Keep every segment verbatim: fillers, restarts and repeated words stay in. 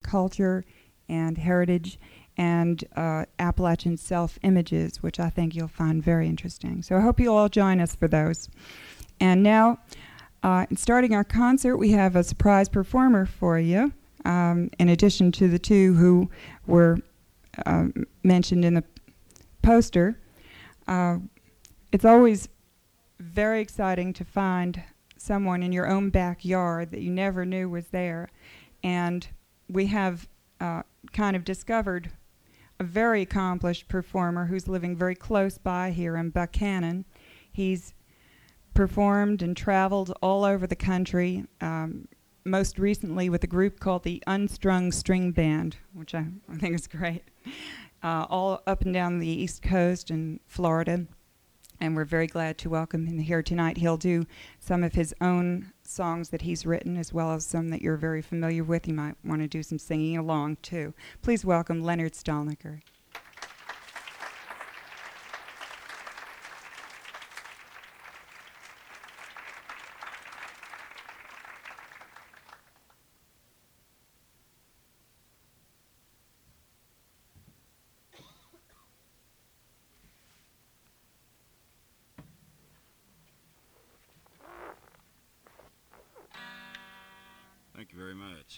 culture and heritage and uh, Appalachian self-images, which I think you'll find very interesting. So I hope you'll all join us for those. And now, uh, in starting our concert, we have a surprise performer for you, um, in addition to the two who were uh, mentioned in the poster. Uh, it's always very exciting to find someone in your own backyard that you never knew was there. And we have uh, kind of discovered a very accomplished performer who's living very close by here in Buchanan. He's performed and traveled all over the country, um, most recently with a group called the Unstrung String Band, which I, I think is great, uh, all up and down the East Coast and Florida. And we're very glad to welcome him here tonight. He'll do some of his own songs that he's written, as well as some that you're very familiar with. You might want to do some singing along, too. Please welcome Leonard Stalnaker. Thank you very much.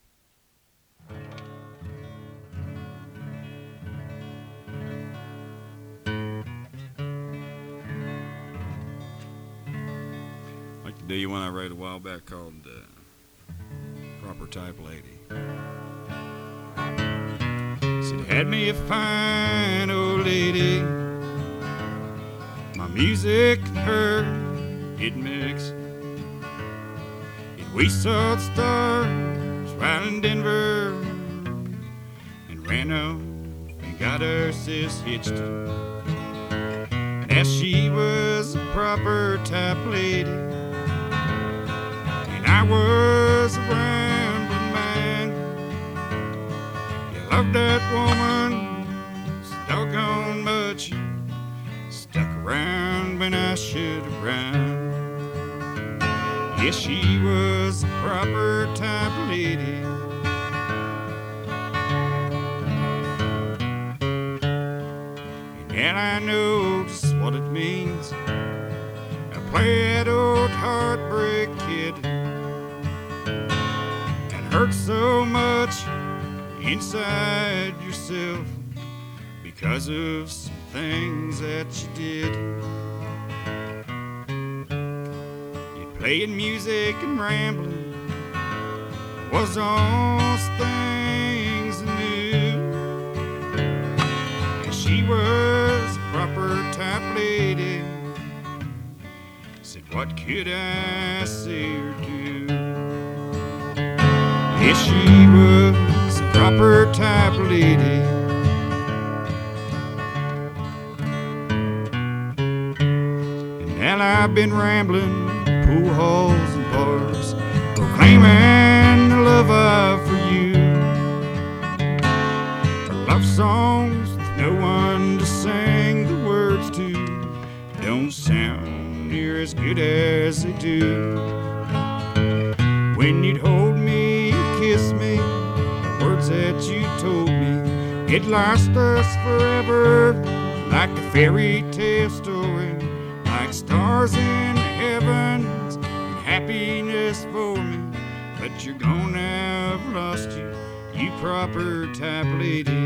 Like to do you one I wrote a while back called uh, Proper Type Lady. Said, had me a fine old lady, my music and her didn't mix. We saw the stars right in Denver and ran off and got her sis hitched. And as she was a proper type lady and I was a rambling man, you loved that woman so doggone much, stuck around when I should have run. Yes, she was a proper type lady. And I know just what it means to play that old heartbreak kid and hurt so much inside yourself because of some things that you did. Playing music and rambling was all things new. And she was a proper type lady. Said, what could I say or do? Yes, she was a proper type lady. And now I've been rambling pool halls and bars, proclaiming the love I've for you. For love songs with no one to sing the words to don't sound near as good as they do. When you'd hold me, kiss me, the words that you told me, it lost us forever like a fairy tale story, like stars in heaven, happiness for me, but you're gonna have lost you, you proper type lady.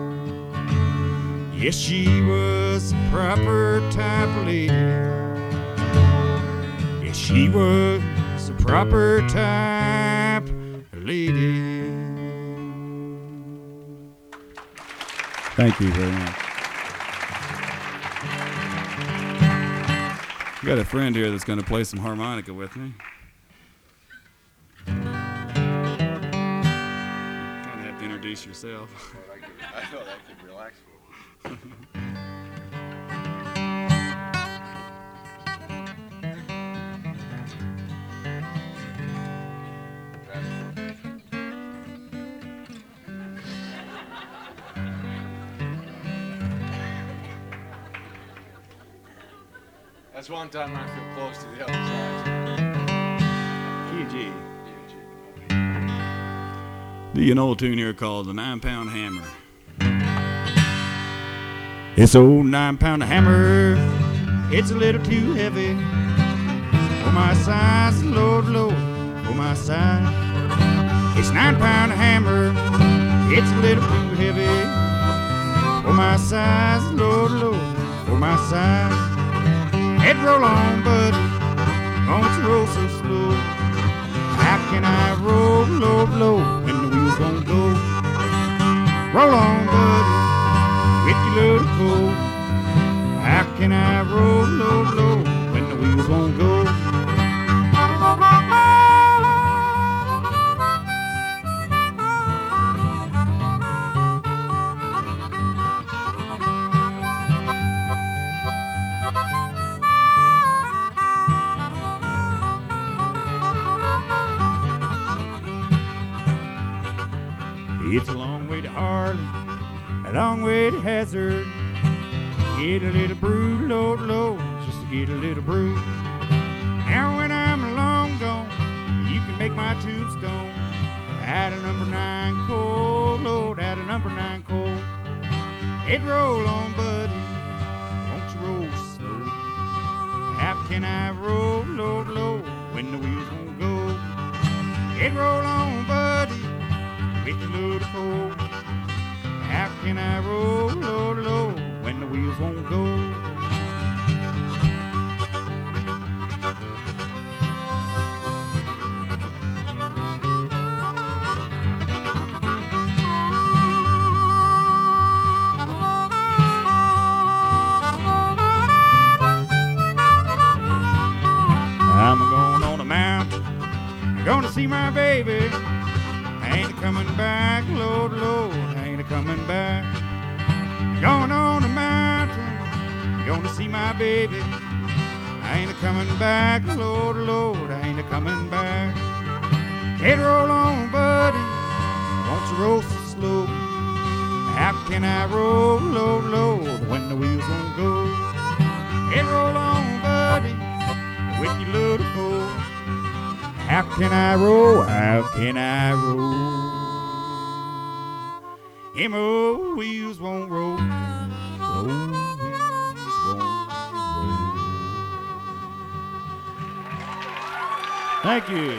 Yes, she was a proper type lady. Yes, she was a proper type lady. Thank you very much. I got a friend here that's going to play some harmonica with me. Kind of have to introduce yourself. I thought I could relax for a while. That's one time when I feel close to the other side. Key G. Do an old tune here called the Nine Pound Hammer. This old nine-pound hammer, it's a little too heavy for my size, Lord, Lord, for my size. It's nine-pound hammer, it's a little too heavy for my size, Lord, Lord, for my size. Head roll on, buddy, don't you roll so slow. How can I roll, Lord, Lord, when the wheels won't go? Roll on, buddy, with your little coat. How can I roll, low, low, when the wheels won't go? It's a long way to Harley, a long way to Hazard. Get a little brew, Lord, Lord, just to get a little brew. Now when I'm long gone, you can make my tombstone out of number nine coal, Lord, out of number nine coal. Head roll on, buddy, won't you roll slow? How can I roll, Lord, Lord, when the wheels won't go? Head roll on, buddy, with your load of coal. How can I roll, Lord, Lord, when the wheels won't go? I'm going on a mountain, gonna see my baby. I ain't coming back, Lord, Lord, I ain't coming back. Going on the mountain, gonna see my baby. I ain't coming back, Lord, Lord, I ain't coming back. Head roll on, buddy, won't you roll so slow? How can I roll, Lord, Lord, when the wheels won't go? Head roll on, buddy, with your little coat. How can I roll, how can I roll? Them old wheels won't roll. Old wheels won't roll. Thank you.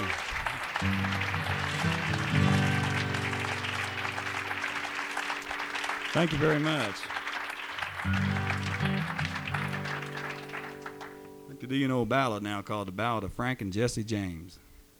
Thank you very much. I'd like to do an old ballad now called The Ballad of Frank and Jesse James.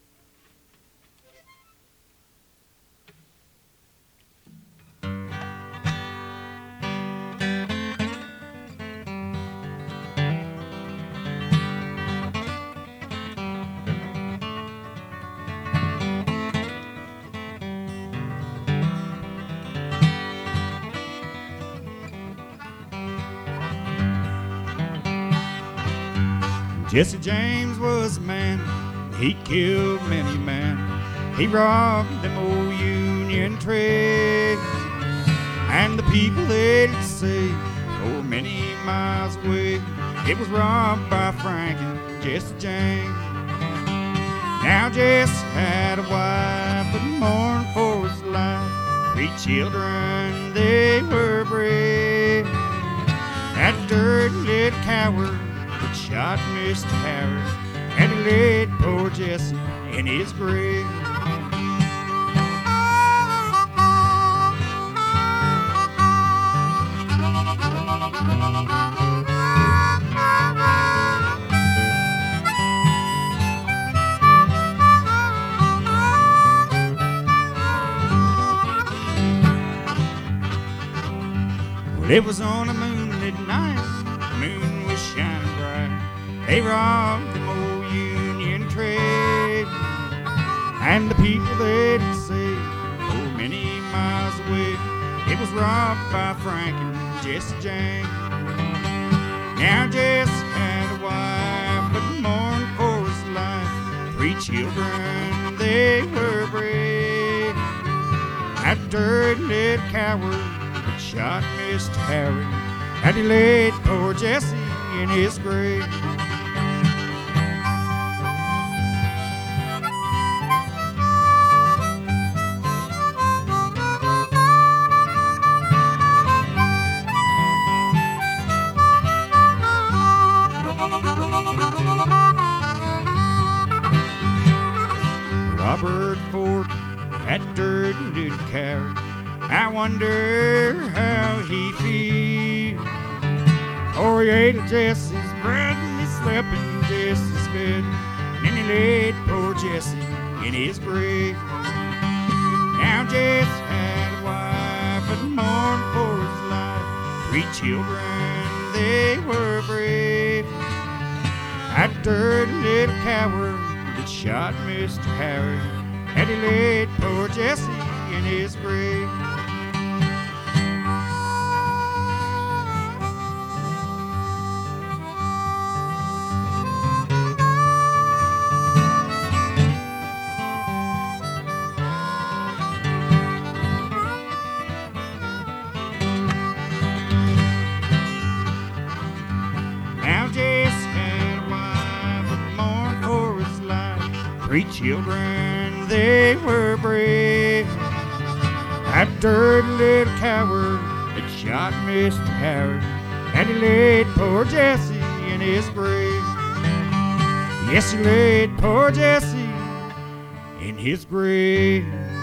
Jesse James was a man, he killed many a man. He robbed them old Union trains, and the people they'd say, oh, many miles away, it was robbed by Frank and Jesse James. Now Jesse had a wife that mourned for his life. Three children, they were brave. That dirty little coward shot Mister Harris, and he laid poor Jesse in his grave. Well, it was on a moonlit night, the moon was shining bright. They robbed them old Union train, and the people they'd say, oh, many miles away, it was robbed by Frank and Jesse James. Now Jesse had a wife but mourned for his life. Three children, they were brave. That dirty little coward that shot Mister Harry, and he laid poor Jesse in his grave. coward. I wonder how he feels. Oh, he ate Jesse's bread and he slept in Jesse's bed. And then he laid poor Jesse in his grave. Now Jesse had a wife but mourned for his life. Three children, they were brave. That dirty little coward that shot Mister Howard, and he laid poor Jesse in his grave. Three children, they were brave. That dirty little coward that shot Mister Howard, and he laid poor Jesse in his grave. Yes, he laid poor Jesse in his grave.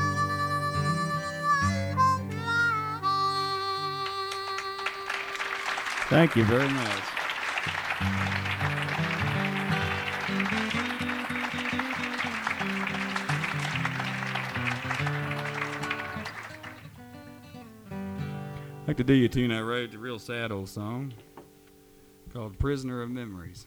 Thank you very much. I'd like to do you a tune I wrote. It's a real sad old song called Prisoner of Memories.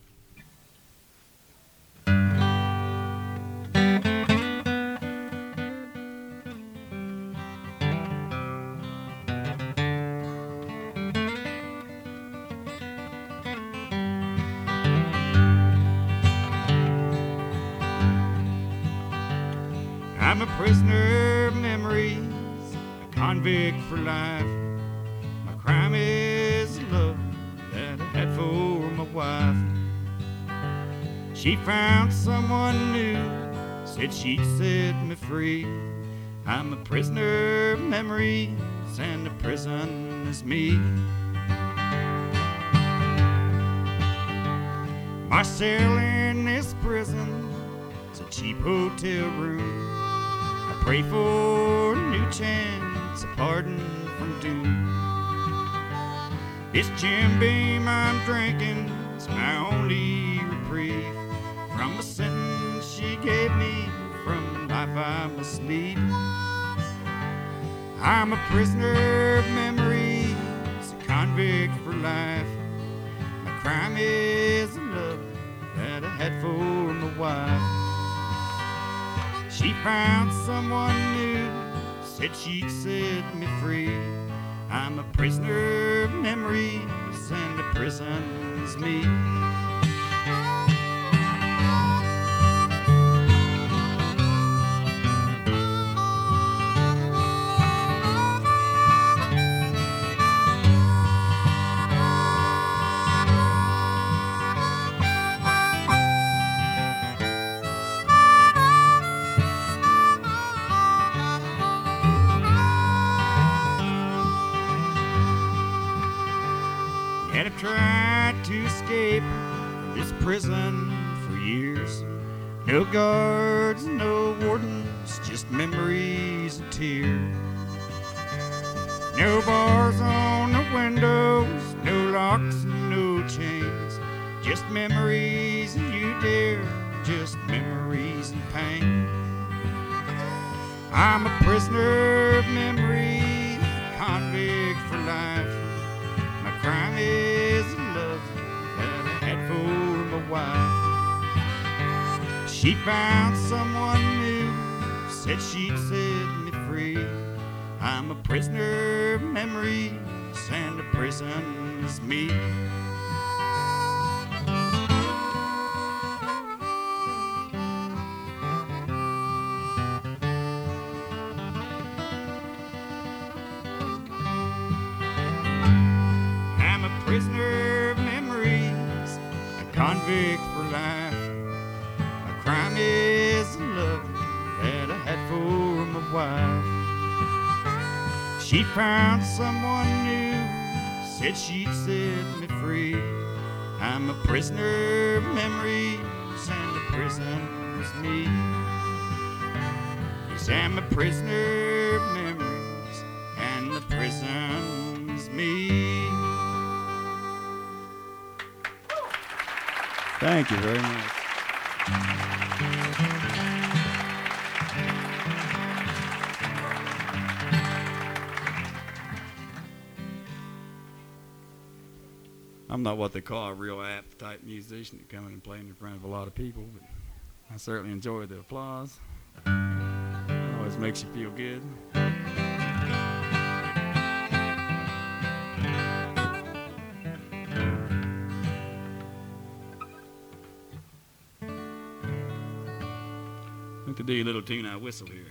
I'm a prisoner of memories, a convict for life. My crime is the love that I had for my wife. She found someone new, said she'd set me free. I'm a prisoner of memories, and the prison is me. My cell in this prison is a cheap hotel room. I pray for a new chance, a pardon from doom. This Jim Beam I'm drinking is my only reprieve from the sentence she gave me, from life I must lead. I'm a prisoner of memories, a convict for life. My crime is the love that I had for my wife. She found someone new, said she'd set me free. I'm a prisoner of memories, and the prison's me. And I've tried to escape from this prison for years. No guards, no wardens, just memories and tears. No bars on the windows, no locks and no chains. Just memories and you dear, just memories and pain. I'm a prisoner of memories, a convict for life. My crime is the love that I had for my wife. She found someone new, said she'd set me free. I'm a prisoner of memories, and the prison is me. Prisoner of memories, a convict for life. My crime is the love that I had for my wife. She found someone new, said she'd set me free. I'm a prisoner of memories, and the prison's me. Yes, 'cause I'm a prisoner of memories, and the prison's me. Thank you very much. I'm not what they call a real apt type musician to come in and play in front of a lot of people, but I certainly enjoy the applause. It always makes you feel good. I think to do a little tune I whistle here.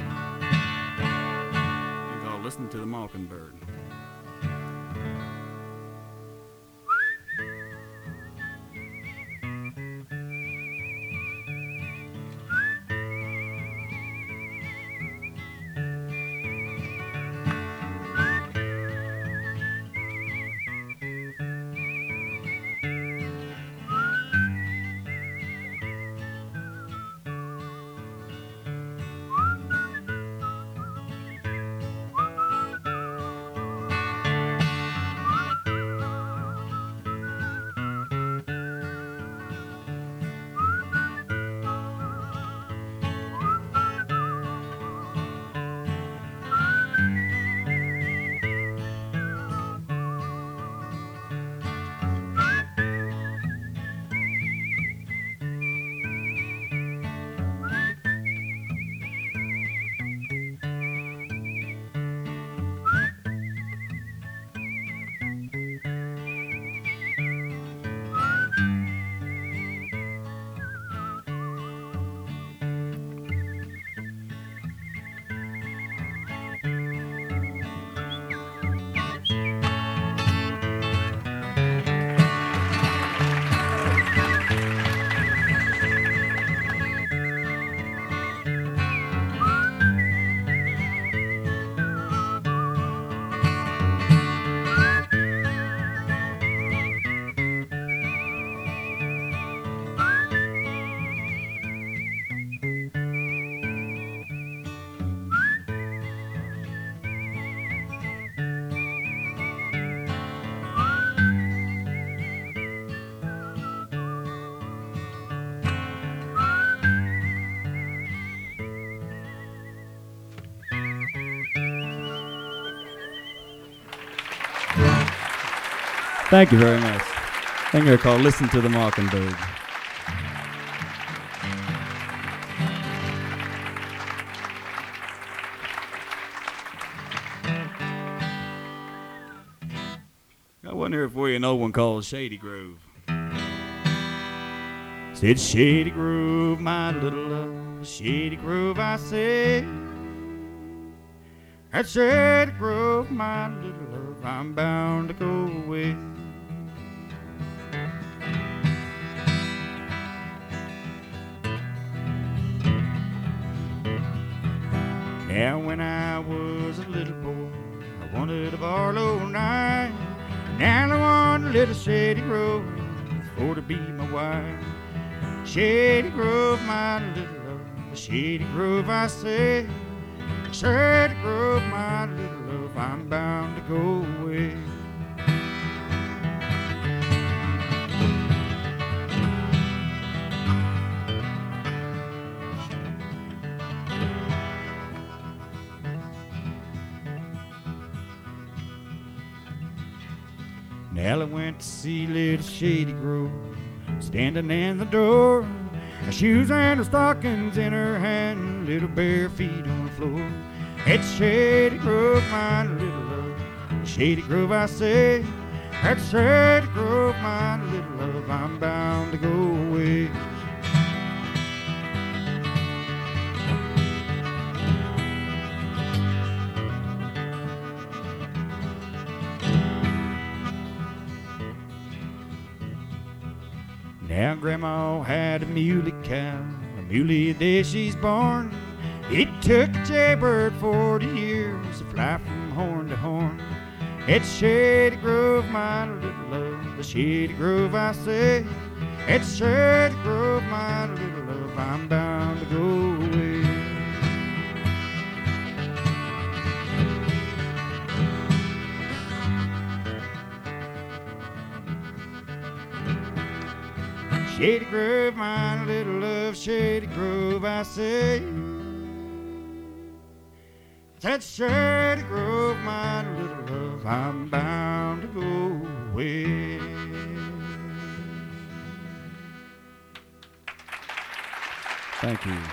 It's called Listen to the Mockingbird. Thank you very much. I think they're called Listen to the Mockingbird. I wonder if we know one called Shady Grove. Said Shady Grove, my little love, Shady Grove, I said. At Shady Grove, my little love, I'm bound to go away. Now when I was a little boy, I wanted a Barlow knife. Now I want a little Shady Grove for to be my wife. Shady Grove, my little love, Shady Grove, I say. Shady Grove, my little love, I'm bound to go away. Now I went to see little Shady Grove, standing in the door, her shoes and her stockings in her hand, little bare feet on the floor. It's Shady Grove, my little love, Shady Grove, I say. It's Shady Grove, my little love, I'm bound to go away. Now Grandma had a muley cow, a muley the day she's born. It took a jaybird forty years to fly from horn to horn. It's Shady Grove, my little love, the Shady Grove, I say. It's Shady Grove, my little love, I'm bound to go away. Shady Grove, my little love, Shady Grove, I say. That Shady Grove, my little love, I'm bound to go away. Thank you.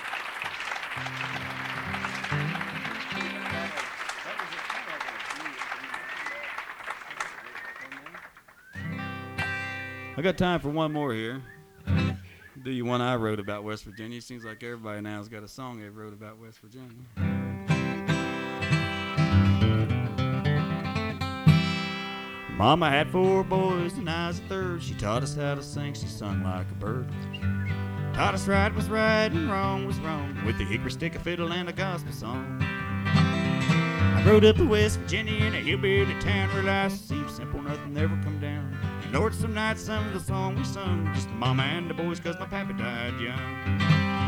I got time for one more here. Do you one I wrote about West Virginia? Seems like everybody now's got a song they wrote about West Virginia. Mama had four boys and I was a third. She taught us how to sing, she sung like a bird. Taught us right was right and wrong was wrong, with the hickory stick, a fiddle, and a gospel song. I growed up in West Virginia in a hillbilly town where life seemed simple, nothing ever come down. And Lord, some nights some of the song we sung, just the mama and the boys, cause my pappy died young.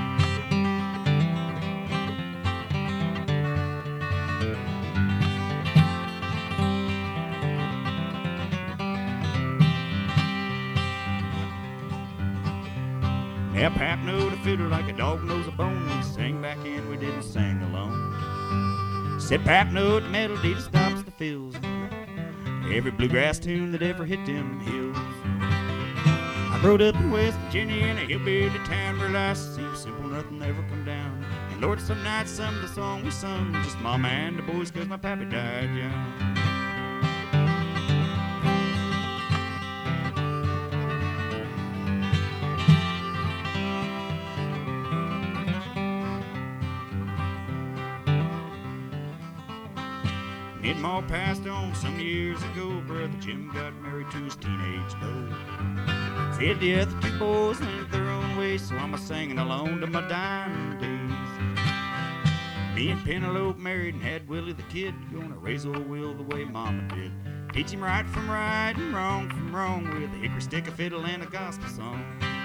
Yeah, Pap knowed a fiddle like a dog knows a bone. We sang back in, we didn't sing alone. Said Pap knowed the melody that stops the fills, every bluegrass tune that ever hit them hills. I growed up in West Virginia in a hillbilly town where life seemed simple, nothing ever come down. And Lord, some nights some of the song we sung, just mama and the boys, cause my pappy died young. It all passed on some years ago. Brother Jim got married to his teenage beau. Said the other two boys went their own way, so I'm a singing along to my dying days. Me and Penelope married and had Willie the kid, gonna raise old Will the way Mama did. Teach him right from right and wrong from wrong, with a hickory stick, a fiddle, and a gospel song.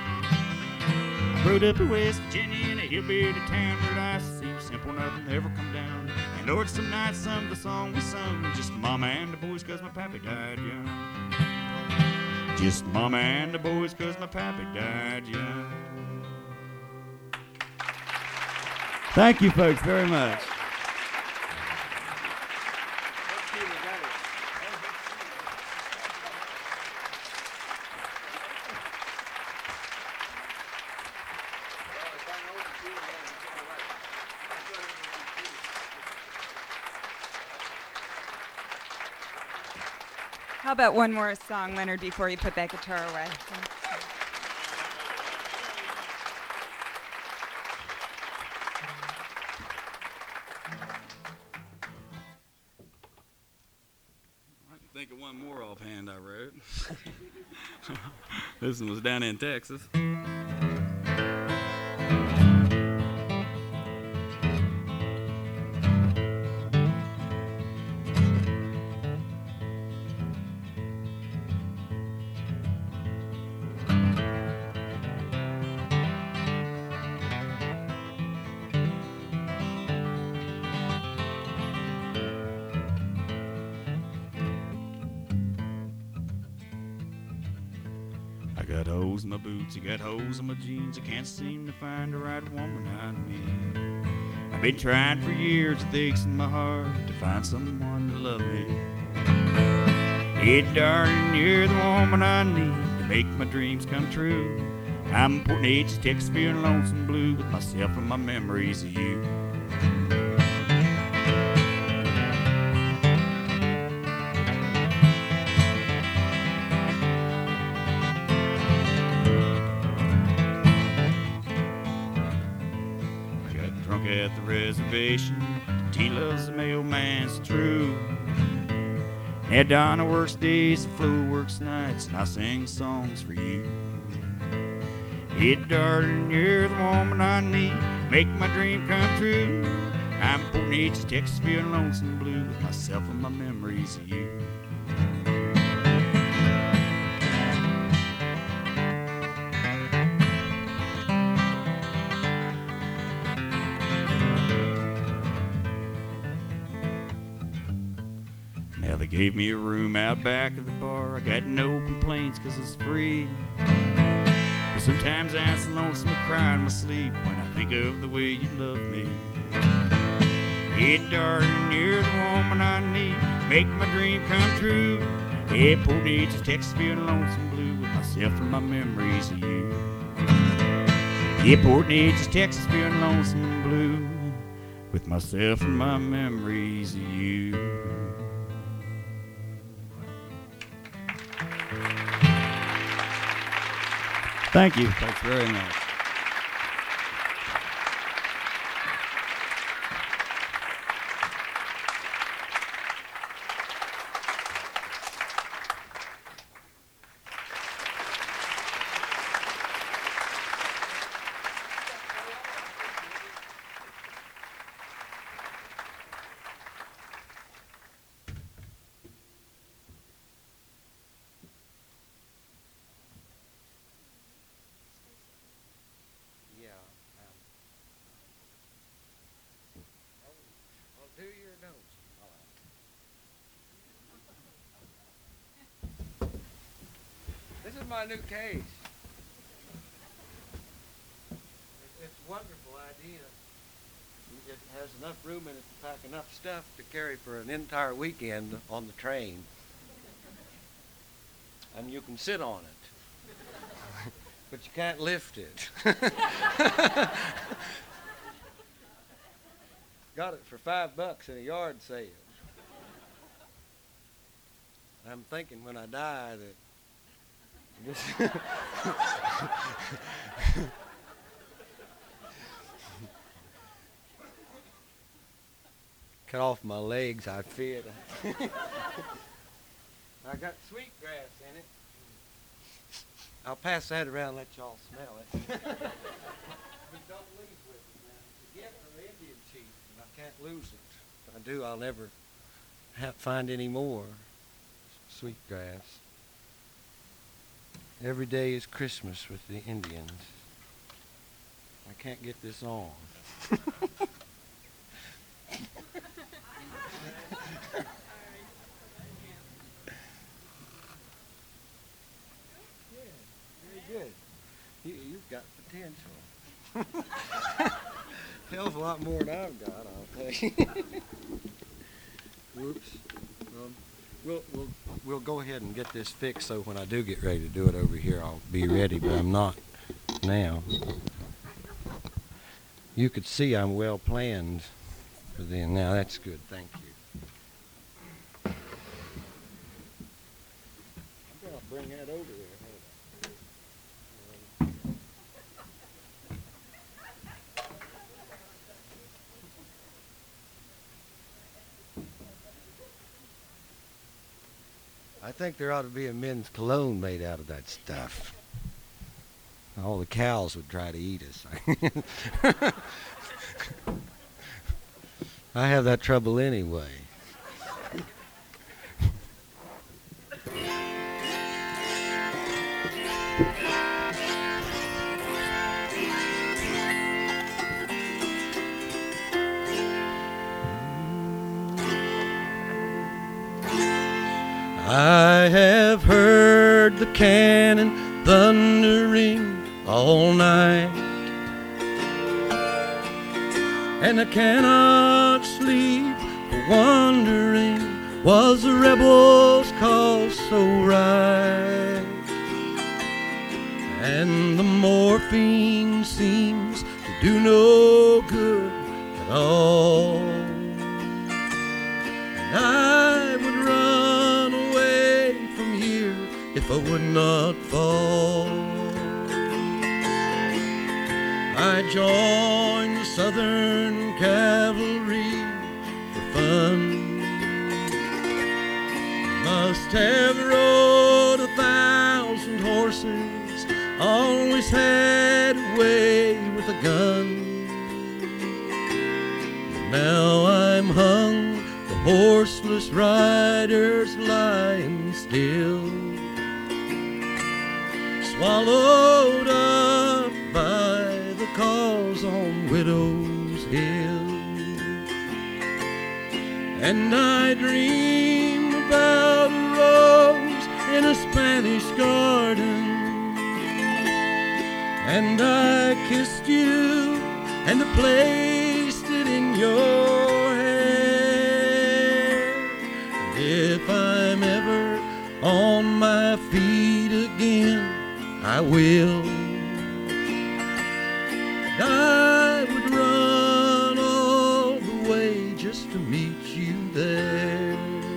I growed up in West Virginia in a hillbilly town where life seemed simple, nothing ever come down. And Lord, some nights some of the song we sung, just mama and the boys, cause my pappy died young. Just mama and the boys, cause my pappy died young. Thank you folks very much. How about one more song, Leonard, before you put that guitar away? I can think of one more offhand I wrote. This one was down in Texas. I got holes in my boots, I got holes in my jeans, I can't seem to find the right woman I need. I've been trying for years with aches in my heart to find someone to love me. Hey darling, you're the woman I need to make my dreams come true. I'm in Port Neches, Texas, feeling lonesome blue with myself and my memories of you. At the reservation, T loves the mailman, it's true. Now Donna works days, and Flo works nights, and I sing songs for you. Hey darling, you're the woman I need, make my dream come true. I'm Port Neches, Texas, feeling lonesome blue with myself and my memories of you. Now they gave me a room out back of the bar. I got no complaints cause it's free. Sometimes I so lonesome I cry in my sleep when I think of the way you love me. Hey, darling, you're the woman I need, make my dream come true. Hey, poor day, just Texas feeling lonesome blue with myself and my memories of you. Yeah, Port Neches, Texas, feeling lonesome blue with myself and my memories of you. Thank you. That's very nice. Do you or don't you? This is my new case. It's a wonderful idea. It has enough room in it to pack enough stuff to carry for an entire weekend on the train. And you can sit on it. But you can't lift it. Got it for five bucks in a yard sale. I'm thinking when I die that this cut off my legs, I feared. I got sweetgrass in it. I'll pass that around and let y'all smell it. But don't leave with it, man. It's a gift from an Indian chief, and I can't lose it. If I do, I'll never have, find any more sweetgrass. Every day is Christmas with the Indians. I can't get this on. Good. You, you've got potential. Hell's a lot more than I've got, I'll tell you. Whoops. Um, we'll, we'll, we'll go ahead and get this fixed so when I do get ready to do it over here, I'll be ready, but I'm not now. You could see I'm well planned for then. Now, that's good. Thank you. I'm going to bring that over there. I think there ought to be a men's cologne made out of that stuff. All the cows would try to eat us. I have that trouble anyway. I have heard the cannon thundering all night, and I cannot sleep for wondering, was the rebels' cause so right? And the morphine seems to do no good at all, and I would run away from here if I would not fall. I joined the Southern Cavalry for fun. Must have rode a thousand horses, always had a way with a gun. Now I'm hung, the horseless riders lying still, swallowed up by the cause on Widow's Hill. And I dream about a rose in a Spanish garden, and I kissed you and I placed it in your hair. And if I'm ever on my feet again, I will. And I would run all the way just to meet you there.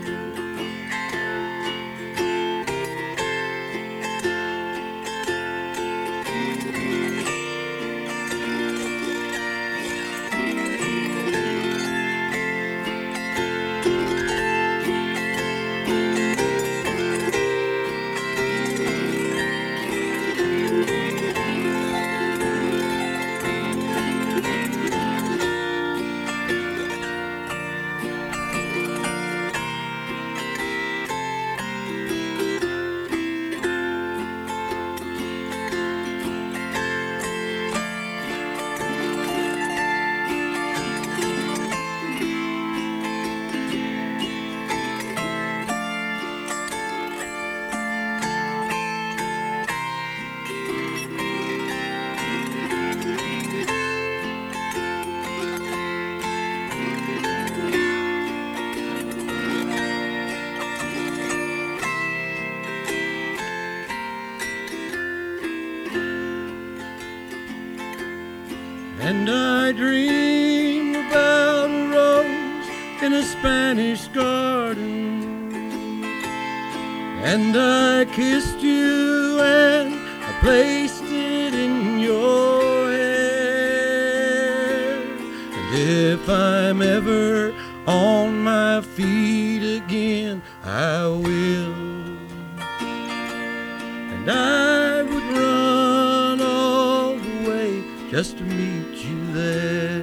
And I dream about a rose in a Spanish garden, and I kissed you and I placed it in your hair. And if I'm ever on my feet again, I will. And I would run all the way just to meet you there.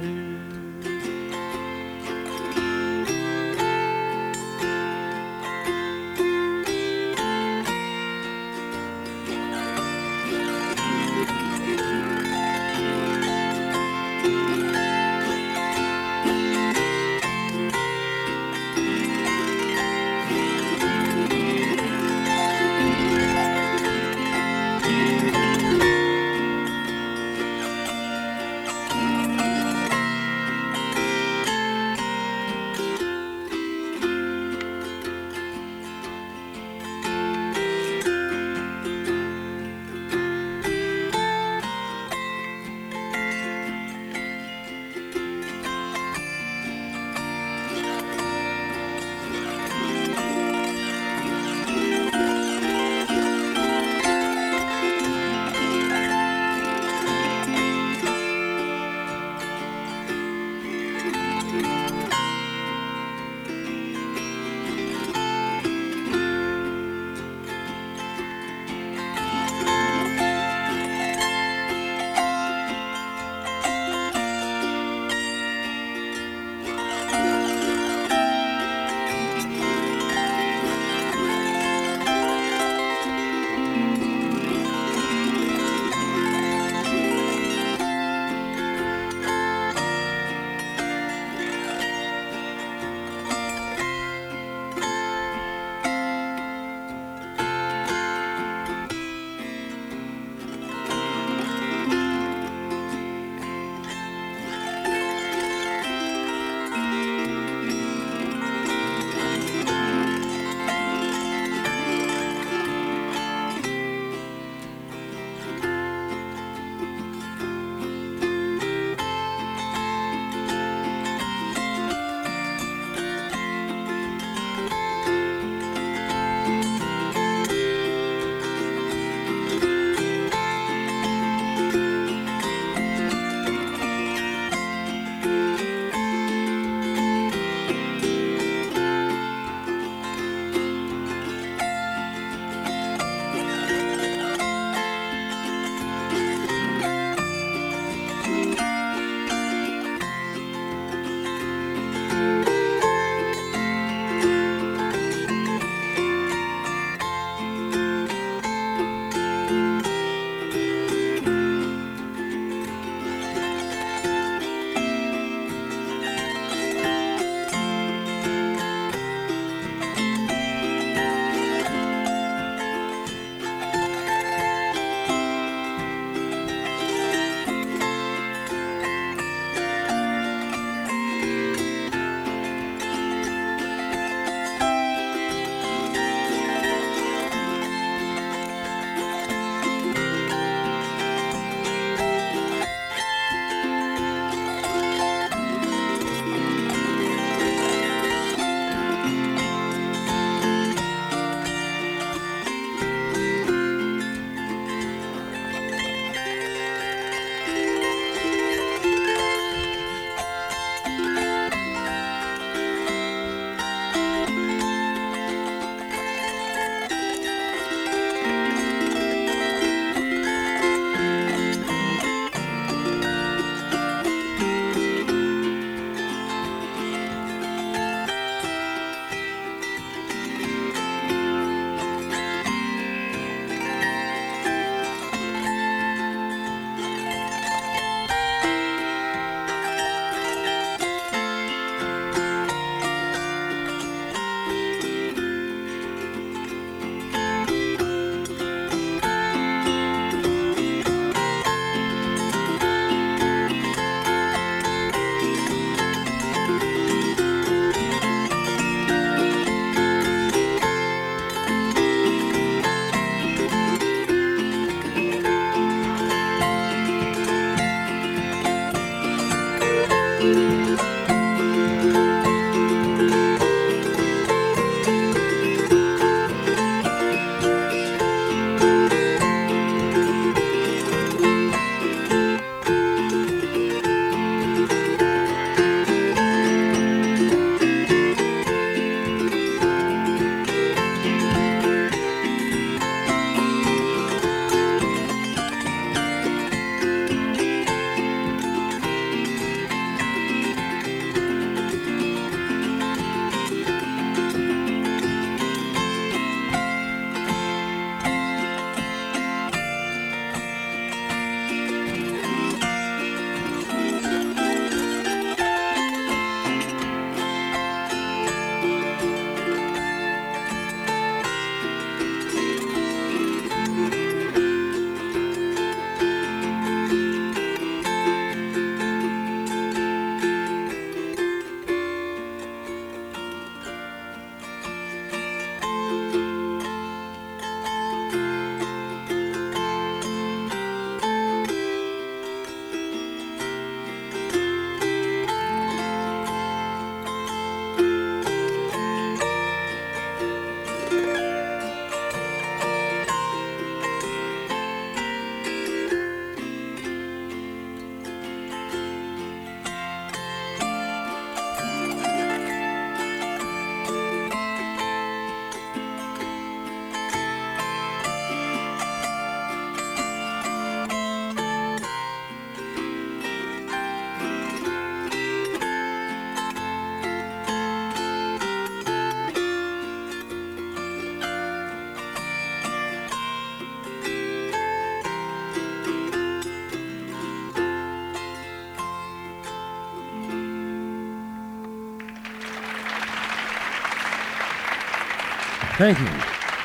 Thank you.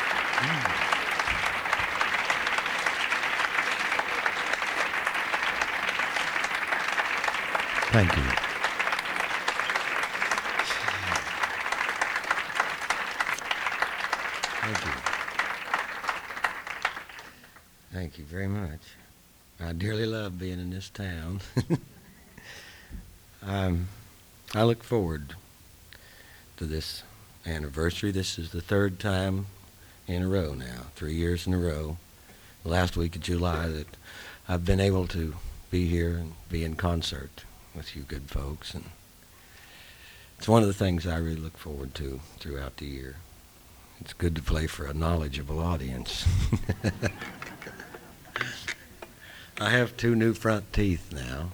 Thank you. Thank you. Thank you very much. I dearly love being in this town. um, I look forward to this anniversary. This is the third time in a row now, three years in a row, the last week of July, that I've been able to be here and be in concert with you good folks. And it's one of the things I really look forward to throughout the year. It's good to play for a knowledgeable audience. I have two new front teeth now.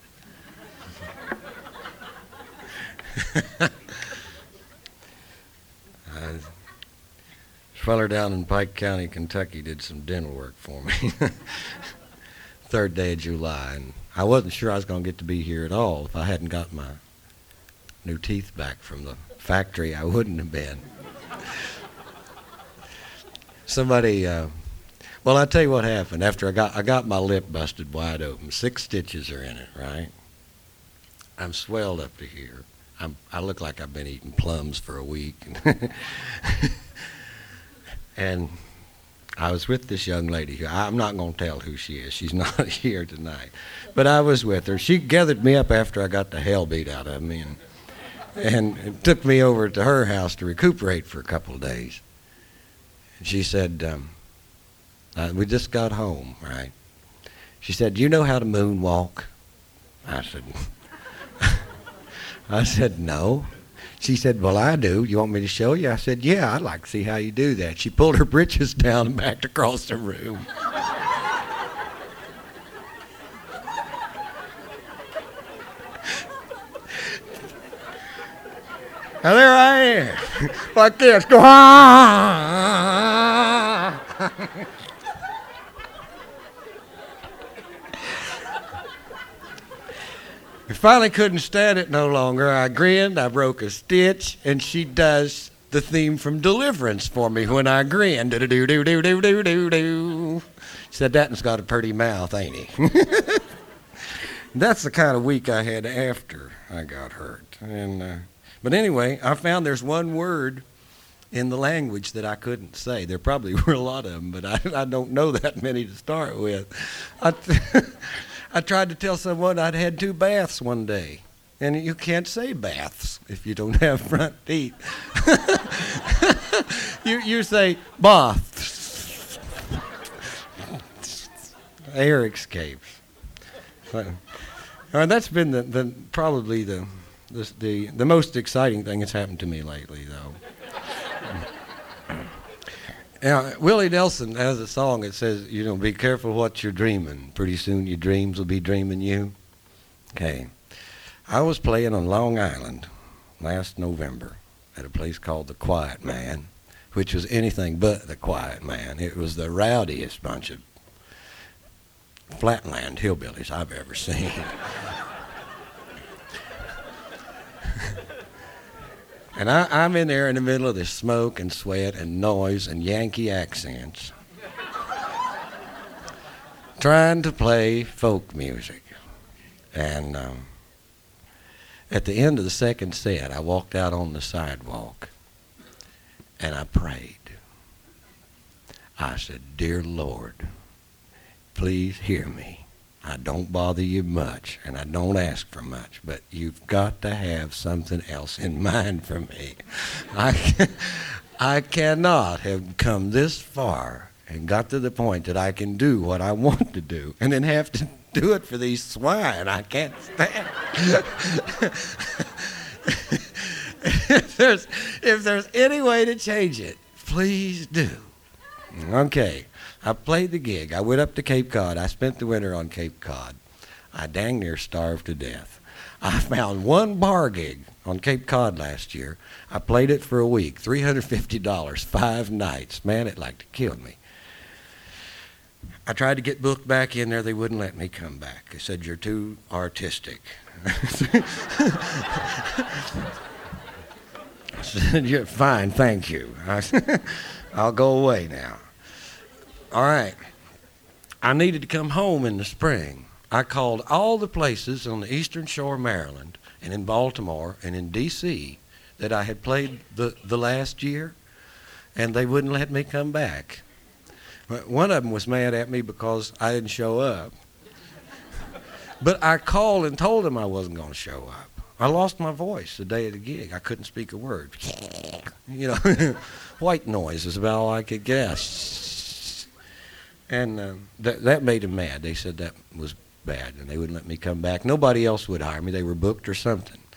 A feller down in Pike County, Kentucky did some dental work for me. Third day of July, and I wasn't sure I was going to get to be here at all. If I hadn't got my new teeth back from the factory, I wouldn't have been. Somebody, uh, well, I'll tell you what happened. After I got, I got my lip busted wide open. Six stitches are in it, right? I'm swelled up to here. I'm, I look like I've been eating plums for a week. And I was with this young lady who, I'm not going to tell who she is. She's not here tonight. But I was with her. She gathered me up after I got the hell beat out of me and, and it took me over to her house to recuperate for a couple of days. And she said, um, uh, we just got home, right? She said, do you know how to moonwalk? I said, I said, no. She said, well, I do. You want me to show you? I said, yeah, I'd like to see how you do that. She pulled her britches down and backed across the room. Now there I am, like this. Go on. I finally couldn't stand it no longer. I grinned, I broke a stitch, and she does the theme from Deliverance for me when I grin. Do-do-do-do-do-do-do-do. She said, that one's got a pretty mouth, ain't he? That's the kind of week I had after I got hurt. And uh, but anyway, I found there's one word in the language that I couldn't say. There probably were a lot of them, but I, I don't know that many to start with. I I tried to tell someone I'd had two baths one day, and you can't say baths if you don't have front teeth. you you say baths. Air escapes. So, uh, that's been the, the probably the, the the the most exciting thing that's happened to me lately, though. Now, Willie Nelson has a song that says, you know, be careful what you're dreaming. Pretty soon your dreams will be dreaming you. Okay. I was playing on Long Island last November at a place called The Quiet Man, which was anything but The Quiet Man. It was the rowdiest bunch of flatland hillbillies I've ever seen. And I, I'm in there in the middle of this smoke and sweat and noise and Yankee accents, trying to play folk music. And um, at the end of the second set, I walked out on the sidewalk and I prayed. I said, dear Lord, please hear me. I don't bother you much, and I don't ask for much, but you've got to have something else in mind for me. I, can, I cannot have come this far and got to the point that I can do what I want to do and then have to do it for these swine I can't stand. if, there's, if there's any way to change it, please do. Okay. I played the gig. I went up to Cape Cod. I spent the winter on Cape Cod. I dang near starved to death. I found one bar gig on Cape Cod last year. I played it for a week, three hundred fifty dollars, five nights. Man, it like to kill me. I tried to get booked back in there. They wouldn't let me come back. They said, you're too artistic. I said, "You're fine, thank you. I, I'll go away now." All right. I needed to come home in the spring. I called all the places on the Eastern Shore of Maryland and in Baltimore and in D C that I had played the, the last year, and they wouldn't let me come back. One of them was mad at me because I didn't show up. But I called and told them I wasn't going to show up. I lost my voice the day of the gig. I couldn't speak a word. You know, white noise is about all I could guess. And uh, that, that made them mad. They said that was bad, and they wouldn't let me come back. Nobody else would hire me. They were booked or something.